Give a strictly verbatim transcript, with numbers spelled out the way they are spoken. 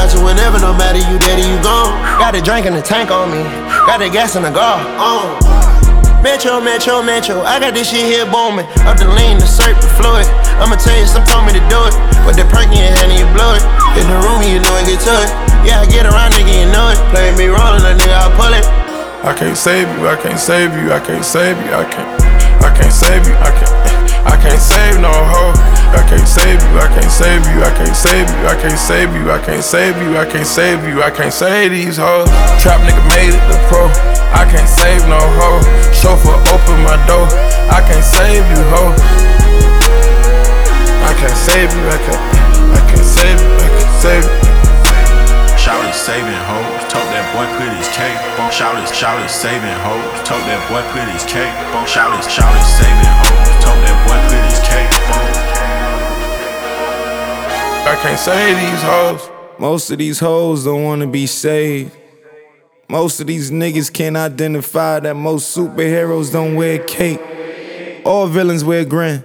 watching whenever, no matter you dead or you gone. Got a drink in the tank on me, got the gas in the car. Uh. Metro, Metro, Metro, I got this shit here booming. Up the lean, the surf, the fluid. I'ma tell you, some told me to do it. Put the perk in your hand and you blow it. In the room, you know I get to it. Yeah, I get around, nigga, you know it. Play me rolling, a nigga, I pull it. I can't save you, I can't save you, I can't save you, I can't, I can't save you, I can't, I can't save no hoe. I can't save you, I can't save you, I can't save you, I can't save you, I can't save you, I can't save you, I can't save these hoes. Trap nigga made it the pro, I can't save no hoe. Chauffeur open my door, I can't save you hoe. I can't save you, I can't, I can't save you, I can't save you. Shawty saving hoes, told that boy put his cake. Shawty, Shawty saving hoes, told that boy put his cake. Shawty, Shawty saving hoes, told that boy put his cake. I can't save these hoes. Most of these hoes don't wanna be saved. Most of these niggas can't identify that most superheroes don't wear cape. All villains wear grin.